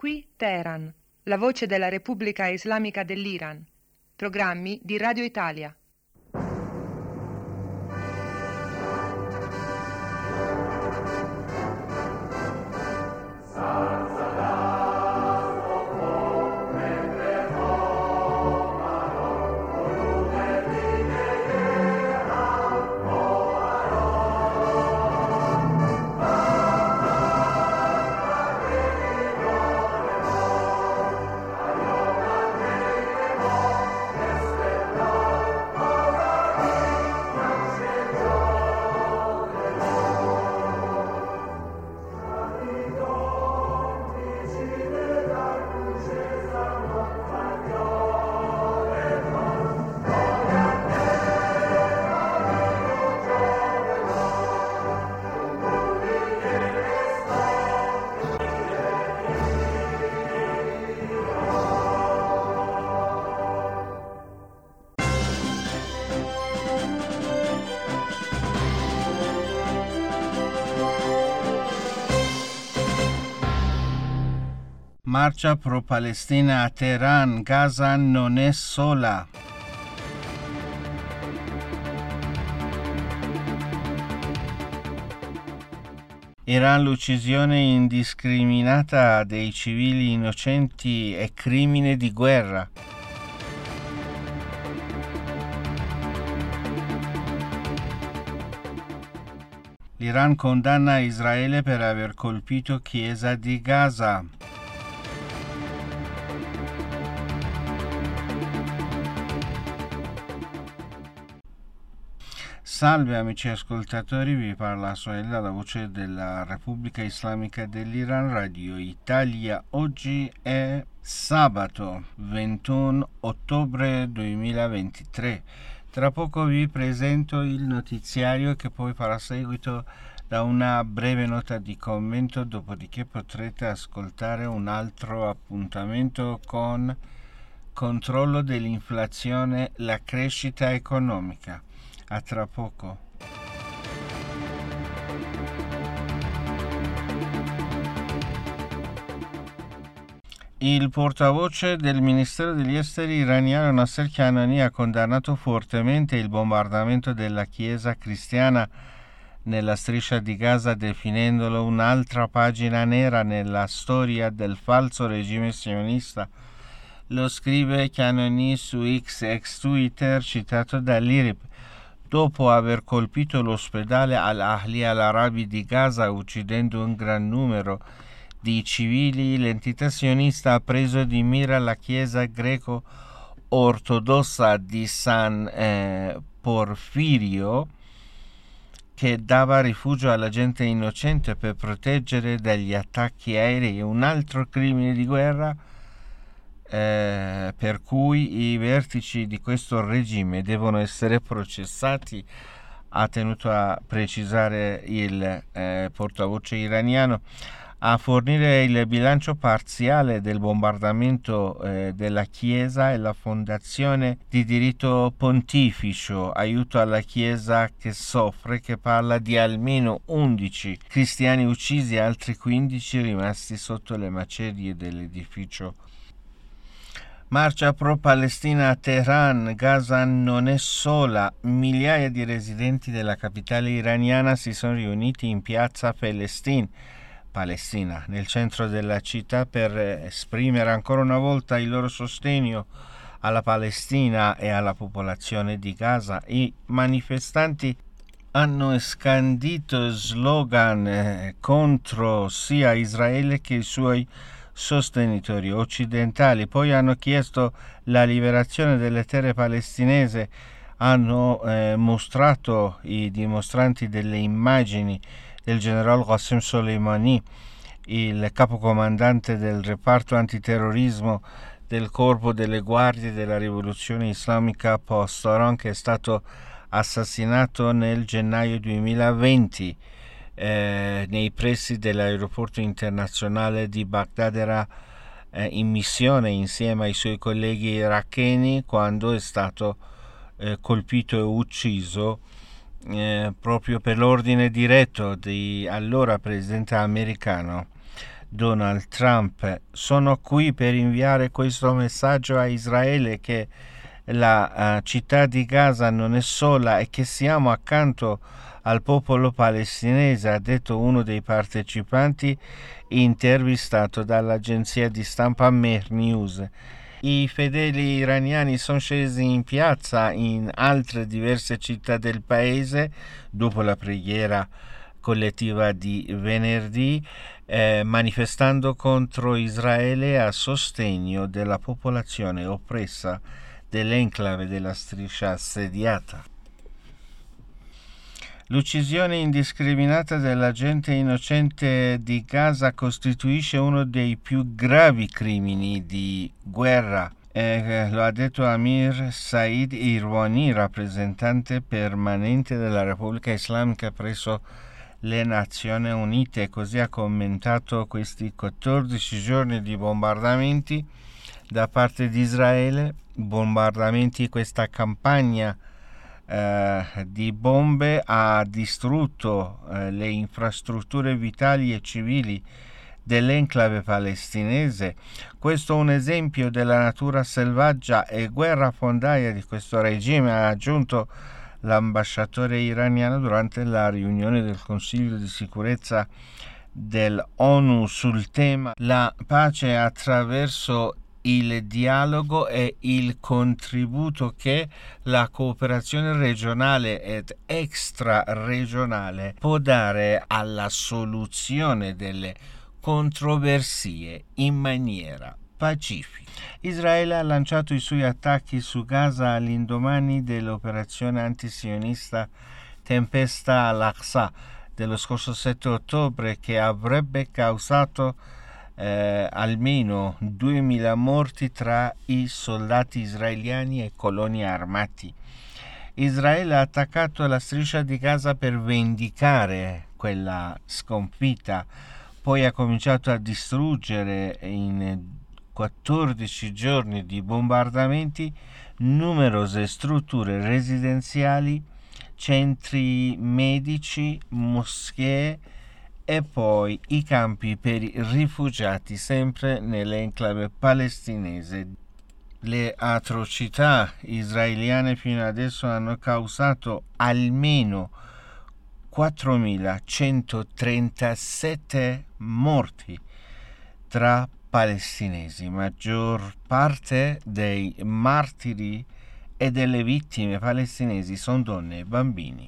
Qui Teheran, la voce della Repubblica Islamica dell'Iran. Programmi di Radio Italia. Marcia pro-Palestina a Teheran, Gaza non è sola. Iran, l'uccisione indiscriminata dei civili innocenti è crimine di guerra. L'Iran condanna Israele per aver colpito chiesa di Gaza. Salve amici ascoltatori, vi parla Soella, la voce della Repubblica Islamica dell'Iran, Radio Italia. Oggi è sabato 21 ottobre 2023. Tra poco vi presento il notiziario che poi farà seguito da una breve nota di commento, dopodiché potrete ascoltare un altro appuntamento con controllo dell'inflazione, la crescita economica. A tra poco. Il portavoce del Ministero degli Esteri iraniano Nasser Kanani ha condannato fortemente il bombardamento della Chiesa cristiana nella striscia di Gaza, definendolo un'altra pagina nera nella storia del falso regime sionista. Lo scrive Kanani su X ex Twitter, citato dall'IRIB. Dopo aver colpito l'ospedale Al-Ahli al-Arabi di Gaza, uccidendo un gran numero di civili, l'entità sionista ha preso di mira la chiesa greco-ortodossa di San Porfirio, che dava rifugio alla gente innocente per proteggere dagli attacchi aerei. Un altro crimine di guerra per cui i vertici di questo regime devono essere processati, ha tenuto a precisare il portavoce iraniano. A fornire il bilancio parziale del bombardamento della Chiesa è la Fondazione di Diritto Pontificio Aiuto alla Chiesa che soffre, che parla di almeno 11 cristiani uccisi e altri 15 rimasti sotto le macerie dell'edificio. Marcia pro-Palestina a Teheran, Gaza non è sola. Migliaia di residenti della capitale iraniana si sono riuniti in piazza Palestina, nel centro della città, per esprimere ancora una volta il loro sostegno alla Palestina e alla popolazione di Gaza. I manifestanti hanno scandito slogan contro sia Israele che i suoi sostenitori occidentali. Poi hanno chiesto la liberazione delle terre palestinesi. Hanno mostrato i dimostranti delle immagini del generale Qasem Soleimani, il capocomandante del reparto antiterrorismo del corpo delle guardie della rivoluzione islamica post-Oran, che è stato assassinato nel gennaio 2020 nei pressi dell'aeroporto internazionale di Baghdad. Era in missione insieme ai suoi colleghi iracheni quando è stato colpito e ucciso proprio per l'ordine diretto di allora presidente americano Donald Trump. Sono qui per inviare questo messaggio a Israele che la città di Gaza non è sola e che siamo accanto al popolo palestinese, ha detto uno dei partecipanti intervistato dall'agenzia di stampa Mer News. I fedeli iraniani sono scesi in piazza in altre diverse città del paese dopo la preghiera collettiva di venerdì, manifestando contro Israele a sostegno della popolazione oppressa dell'enclave della striscia assediata. L'uccisione indiscriminata della gente innocente di Gaza costituisce uno dei più gravi crimini di guerra. Lo ha detto Amir Said Irwani, rappresentante permanente della Repubblica Islamica presso le Nazioni Unite. Così ha commentato questi 14 giorni di bombardamenti da parte di Israele, questa campagna di bombe ha distrutto le infrastrutture vitali e civili dell'enclave palestinese. Questo è un esempio della natura selvaggia e guerrafondaia di questo regime, ha aggiunto l'ambasciatore iraniano durante la riunione del Consiglio di sicurezza dell'ONU sul tema la pace attraverso il dialogo e il contributo che la cooperazione regionale ed extraregionale può dare alla soluzione delle controversie in maniera pacifica. Israele ha lanciato i suoi attacchi su Gaza all'indomani dell'operazione antisionista Tempesta al-Aqsa dello scorso 7 ottobre che avrebbe causato almeno 2000 morti tra i soldati israeliani e coloni armati. Israele ha attaccato la striscia di Gaza per vendicare quella sconfitta, poi ha cominciato a distruggere in 14 giorni di bombardamenti numerose strutture residenziali, centri medici, moschee e poi i campi per i rifugiati sempre nell'enclave palestinese. Le atrocità israeliane fino adesso hanno causato almeno 4.137 morti tra palestinesi. Maggior parte dei martiri e delle vittime palestinesi sono donne e bambini.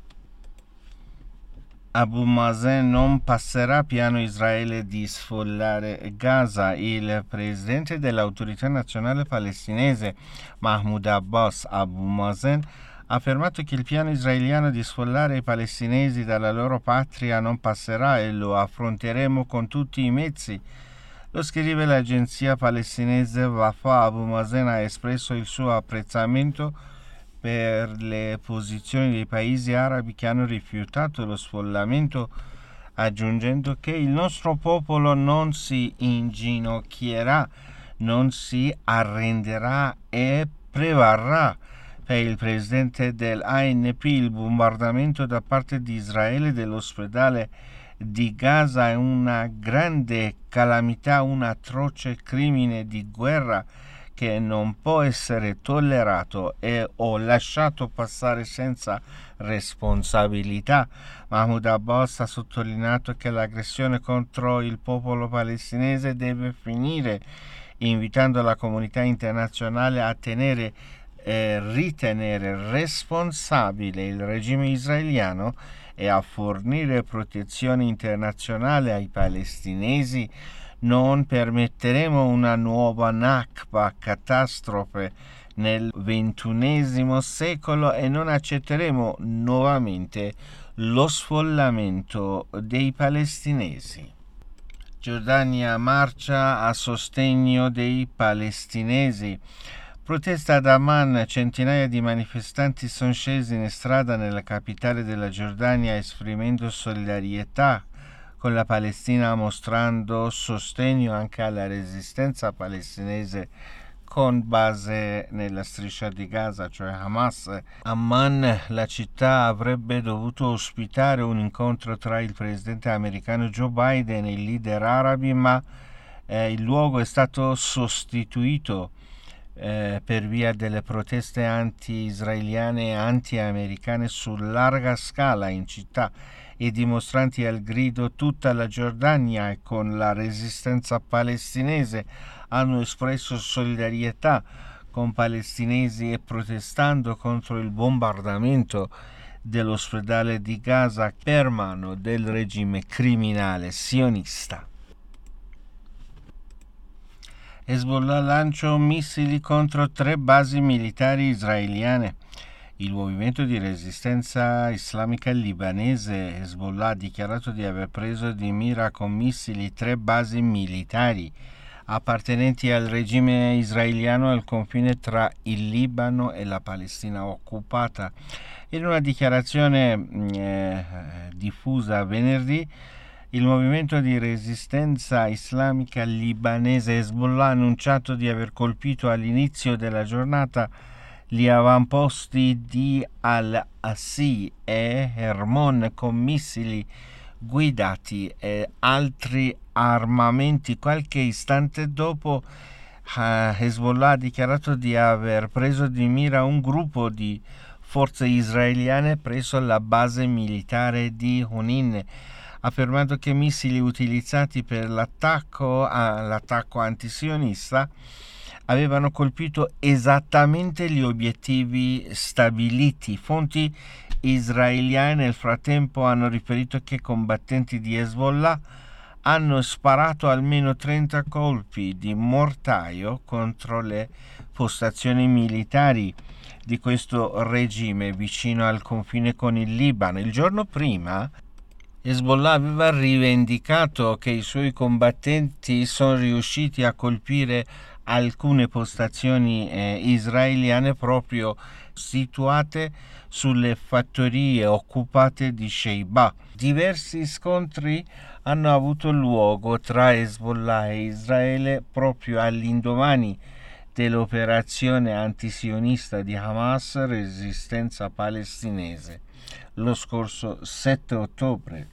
Abu Mazen non passerà piano Israele di sfollare Gaza. Il presidente dell'autorità nazionale palestinese Mahmoud Abbas, Abu Mazen, ha affermato che il piano israeliano di sfollare i palestinesi dalla loro patria non passerà e lo affronteremo con tutti i mezzi. Lo scrive l'agenzia palestinese Wafa. Abu Mazen ha espresso il suo apprezzamento per le posizioni dei paesi arabi che hanno rifiutato lo sfollamento, aggiungendo che il nostro popolo non si inginocchierà, non si arrenderà e prevarrà. Per il presidente dell'ANP il bombardamento da parte di Israele dell'ospedale di Gaza è una grande calamità, un atroce crimine di guerra che non può essere tollerato o lasciato passare senza responsabilità. Mahmoud Abbas ha sottolineato che l'aggressione contro il popolo palestinese deve finire, invitando la comunità internazionale a ritenere responsabile il regime israeliano e a fornire protezione internazionale ai palestinesi. Non permetteremo una nuova Nakba, catastrofe nel XXI secolo, e non accetteremo nuovamente lo sfollamento dei palestinesi. Giordania marcia a sostegno dei palestinesi. Protesta ad Amman, centinaia di manifestanti sono scesi in strada nella capitale della Giordania esprimendo solidarietà con la Palestina, mostrando sostegno anche alla resistenza palestinese con base nella striscia di Gaza, cioè Hamas. Amman, la città, avrebbe dovuto ospitare un incontro tra il presidente americano Joe Biden e i leader arabi, ma il luogo è stato sostituito per via delle proteste anti-israeliane e anti-americane su larga scala in città. I dimostranti al grido "tutta la Giordania" e con la resistenza palestinese hanno espresso solidarietà con palestinesi e protestando contro il bombardamento dell'ospedale di Gaza per mano del regime criminale sionista. Hezbollah lancia missili contro 3 basi militari israeliane. Il movimento di resistenza islamica libanese Hezbollah ha dichiarato di aver preso di mira con missili 3 basi militari appartenenti al regime israeliano al confine tra il Libano e la Palestina occupata. In una dichiarazione diffusa venerdì, il movimento di resistenza islamica libanese Hezbollah ha annunciato di aver colpito all'inizio della giornata gli avamposti di Al-Assi e Hermon con missili guidati e altri armamenti. Qualche istante dopo, Hezbollah ha dichiarato di aver preso di mira un gruppo di forze israeliane presso la base militare di Hunin, affermando che missili utilizzati per l'attacco antisionista avevano colpito esattamente gli obiettivi stabiliti. Fonti israeliane nel frattempo hanno riferito che combattenti di Hezbollah hanno sparato almeno 30 colpi di mortaio contro le postazioni militari di questo regime vicino al confine con il Libano. Il giorno prima Hezbollah aveva rivendicato che i suoi combattenti sono riusciti a colpire alcune postazioni israeliane proprio situate sulle fattorie occupate di Sheiba. Diversi scontri hanno avuto luogo tra Hezbollah e Israele proprio all'indomani dell'operazione antisionista di Hamas Resistenza Palestinese lo scorso 7 ottobre.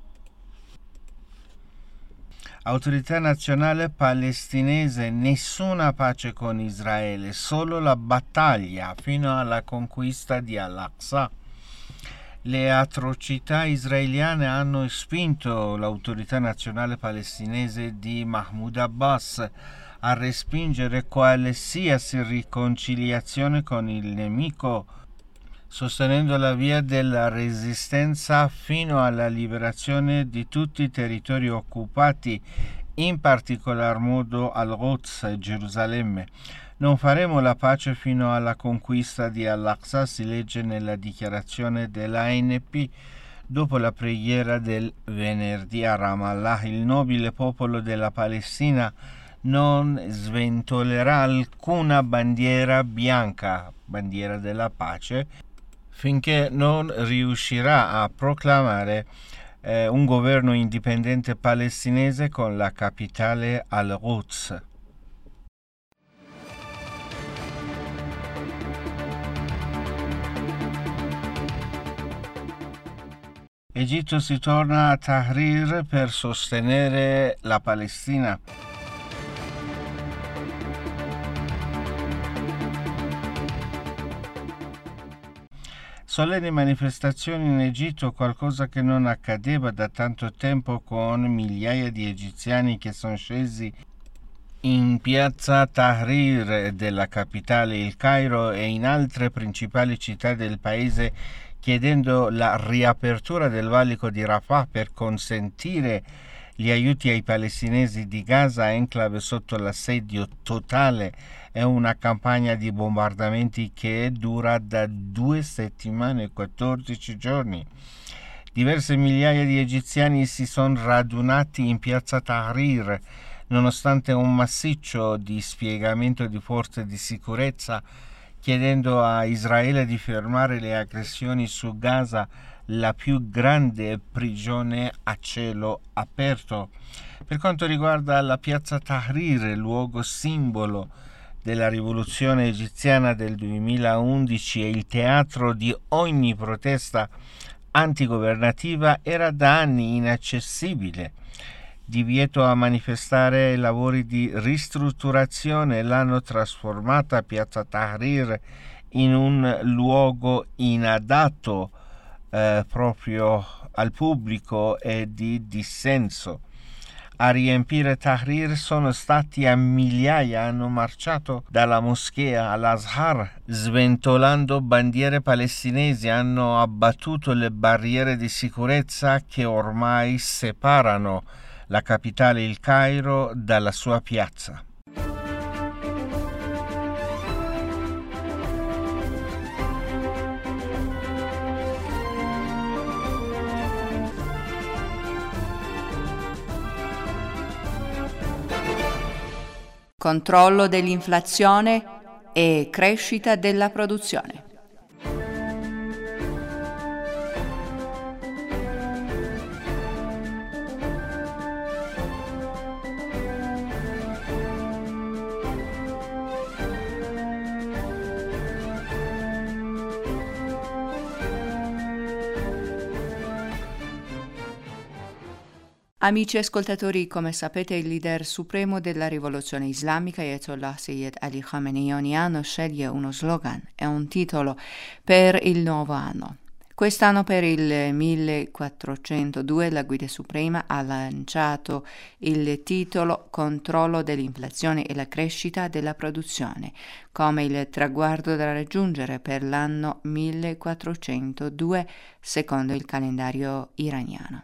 Autorità nazionale palestinese: nessuna pace con Israele, solo la battaglia fino alla conquista di Al-Aqsa. Le atrocità israeliane hanno spinto l'autorità nazionale palestinese di Mahmoud Abbas a respingere qualsiasi riconciliazione con il nemico, sostenendo la via della resistenza fino alla liberazione di tutti i territori occupati, in particolar modo al-Quds e Gerusalemme. Non faremo la pace fino alla conquista di Al-Aqsa, si legge nella dichiarazione dell'ANP dopo la preghiera del venerdì a Ramallah. Il nobile popolo della Palestina non sventolerà alcuna bandiera bianca, bandiera della pace, finché non riuscirà a proclamare un governo indipendente palestinese con la capitale al-Quds. Egitto si torna a Tahrir per sostenere la Palestina. Solenni manifestazioni in Egitto, qualcosa che non accadeva da tanto tempo, con migliaia di egiziani che sono scesi in piazza Tahrir della capitale, il Cairo, e in altre principali città del paese, chiedendo la riapertura del valico di Rafah per consentire gli aiuti ai palestinesi di Gaza, enclave sotto l'assedio totale. È una campagna di bombardamenti che dura da 2 settimane e 14 giorni. Diverse migliaia di egiziani si sono radunati in piazza Tahrir, nonostante un massiccio dispiegamento di forze di sicurezza, chiedendo a Israele di fermare le aggressioni su Gaza, la più grande prigione a cielo aperto. Per quanto riguarda la piazza Tahrir, luogo simbolo della rivoluzione egiziana del 2011 e il teatro di ogni protesta antigovernativa, era da anni inaccessibile. Divieto a manifestare e lavori di ristrutturazione l'hanno trasformata Piazza Tahrir in un luogo inadatto proprio al pubblico e di dissenso. A riempire Tahrir sono stati a migliaia, hanno marciato dalla moschea all'Azhar sventolando bandiere palestinesi, hanno abbattuto le barriere di sicurezza che ormai separano la capitale, il Cairo, dalla sua piazza. Controllo dell'inflazione e crescita della produzione. Amici ascoltatori, come sapete il leader supremo della rivoluzione islamica, Ayatollah Sayyid Ali Khamenei, ogni anno sceglie uno slogan e un titolo per il nuovo anno. Quest'anno per il 1402 la Guida Suprema ha lanciato il titolo Controllo dell'inflazione e la crescita della produzione, come il traguardo da raggiungere per l'anno 1402 secondo il calendario iraniano.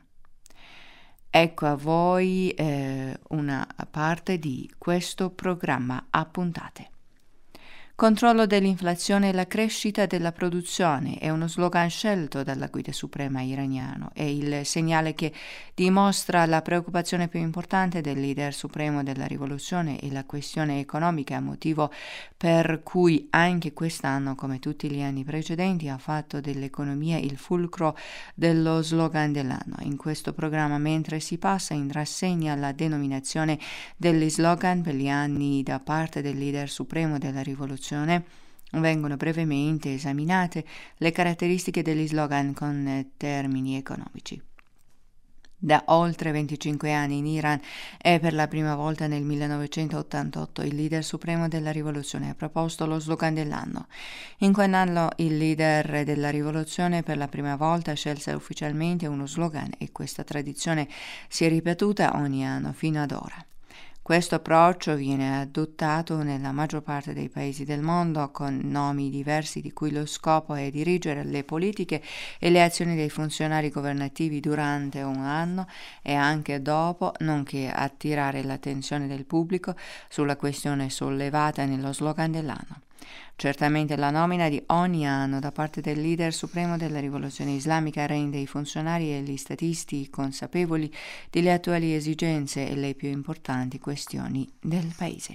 Ecco a voi una parte di questo programma a puntate. Controllo dell'inflazione e la crescita della produzione è uno slogan scelto dalla Guida Suprema iraniano, è il segnale che dimostra la preoccupazione più importante del leader supremo della rivoluzione e la questione economica, motivo per cui anche quest'anno, come tutti gli anni precedenti, ha fatto dell'economia il fulcro dello slogan dell'anno. In questo programma, mentre si passa in rassegna la denominazione degli slogan per gli anni da parte del leader supremo della rivoluzione, vengono brevemente esaminate le caratteristiche degli slogan con termini economici. Da oltre 25 anni in Iran e per la prima volta nel 1988 il leader supremo della rivoluzione ha proposto lo slogan dell'anno. In quell'anno il leader della rivoluzione per la prima volta scelse ufficialmente uno slogan e questa tradizione si è ripetuta ogni anno fino ad ora. Questo approccio viene adottato nella maggior parte dei paesi del mondo con nomi diversi di cui lo scopo è dirigere le politiche e le azioni dei funzionari governativi durante un anno e anche dopo, nonché attirare l'attenzione del pubblico sulla questione sollevata nello slogan dell'anno. Certamente la nomina di ogni anno da parte del leader supremo della rivoluzione islamica rende i funzionari e gli statisti consapevoli delle attuali esigenze e le più importanti questioni del paese.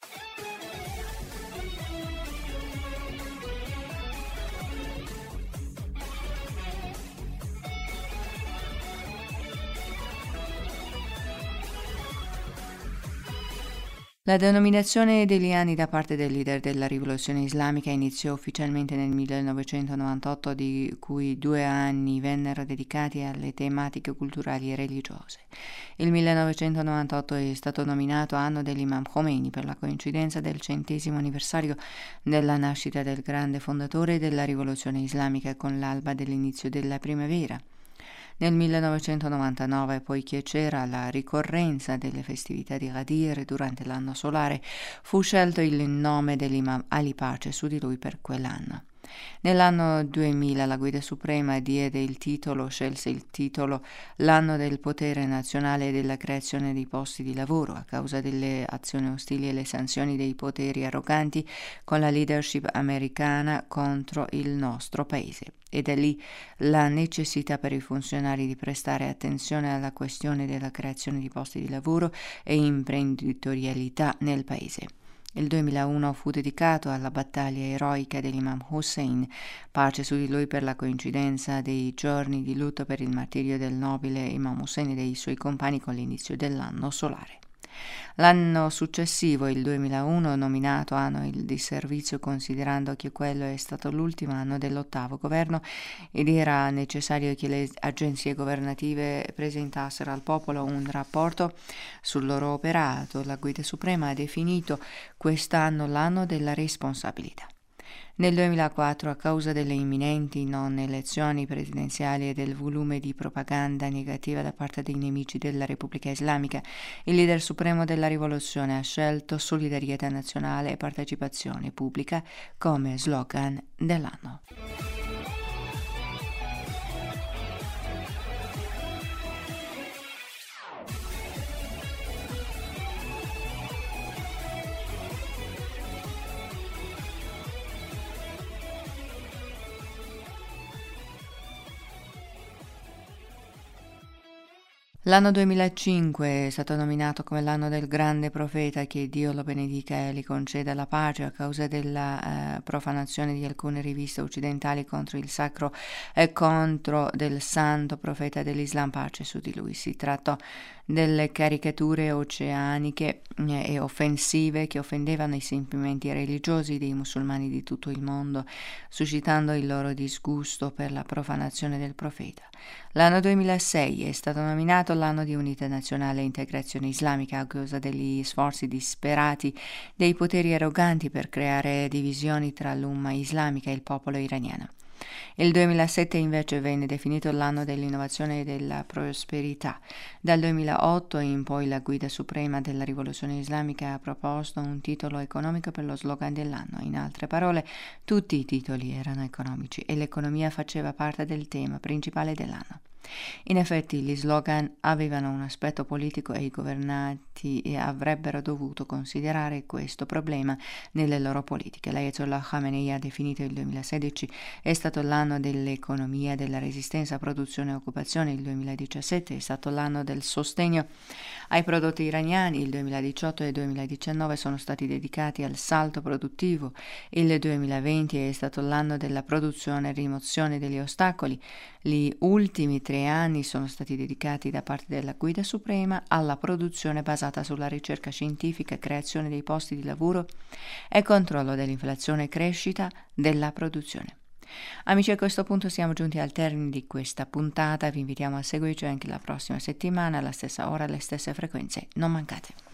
La denominazione degli anni da parte del leader della rivoluzione islamica iniziò ufficialmente nel 1998, di cui 2 anni vennero dedicati alle tematiche culturali e religiose. Il 1998 è stato nominato anno dell'Imam Khomeini per la coincidenza del 100° anniversario della nascita del grande fondatore della rivoluzione islamica con l'alba dell'inizio della primavera. Nel 1999, poiché c'era la ricorrenza delle festività di Ghadir durante l'anno solare, fu scelto il nome dell'Imam Ali Pace su di lui per quell'anno. Nell'anno 2000 la Guida Suprema scelse il titolo L'anno del potere nazionale e della creazione di posti di lavoro a causa delle azioni ostili e le sanzioni dei poteri arroganti con la leadership americana contro il nostro paese. E da lì la necessità per i funzionari di prestare attenzione alla questione della creazione di posti di lavoro e imprenditorialità nel paese. Il 2001 fu dedicato alla battaglia eroica dell'Imam Hussein, pace su di lui per la coincidenza dei giorni di lutto per il martirio del nobile Imam Hussein e dei suoi compagni con l'inizio dell'anno solare. L'anno successivo, il 2001, nominato anno il disservizio considerando che quello è stato l'ultimo anno dell'8º governo ed era necessario che le agenzie governative presentassero al popolo un rapporto sul loro operato. La Guida Suprema ha definito quest'anno l'anno della responsabilità. Nel 2004, a causa delle imminenti non elezioni presidenziali e del volume di propaganda negativa da parte dei nemici della Repubblica Islamica, il leader supremo della rivoluzione ha scelto solidarietà nazionale e partecipazione pubblica come slogan dell'anno. L'anno 2005 è stato nominato come l'anno del grande profeta, che Dio lo benedica e gli conceda la pace a causa della profanazione di alcune riviste occidentali contro il sacro e contro del santo profeta dell'Islam, pace su di lui. Si trattò delle caricature oceaniche e offensive che offendevano i sentimenti religiosi dei musulmani di tutto il mondo, suscitando il loro disgusto per la profanazione del profeta. L'anno 2006 è stato nominato l'anno di unità nazionale e integrazione islamica a causa degli sforzi disperati dei poteri arroganti per creare divisioni tra l'umma islamica e il popolo iraniano. Il 2007 invece venne definito l'anno dell'innovazione e della prosperità. Dal 2008 in poi la Guida Suprema della Rivoluzione Islamica ha proposto un titolo economico per lo slogan dell'anno. In altre parole, tutti i titoli erano economici e l'economia faceva parte del tema principale dell'anno. In effetti gli slogan avevano un aspetto politico e i governanti avrebbero dovuto considerare questo problema nelle loro politiche. L'Ayatollah Khamenei ha definito il 2016 è stato l'anno dell'economia, della resistenza, produzione e occupazione. Il 2017 è stato l'anno del sostegno ai prodotti iraniani. Il 2018 e il 2019 sono stati dedicati al salto produttivo. Il 2020 è stato l'anno della produzione e rimozione degli ostacoli. Gli ultimi 3 anni sono stati dedicati da parte della Guida Suprema alla produzione basata sulla ricerca scientifica, creazione dei posti di lavoro e controllo dell'inflazione e crescita della produzione. Amici, a questo punto siamo giunti al termine di questa puntata. Vi invitiamo a seguirci anche la prossima settimana alla stessa ora, alle stesse frequenze. Non mancate.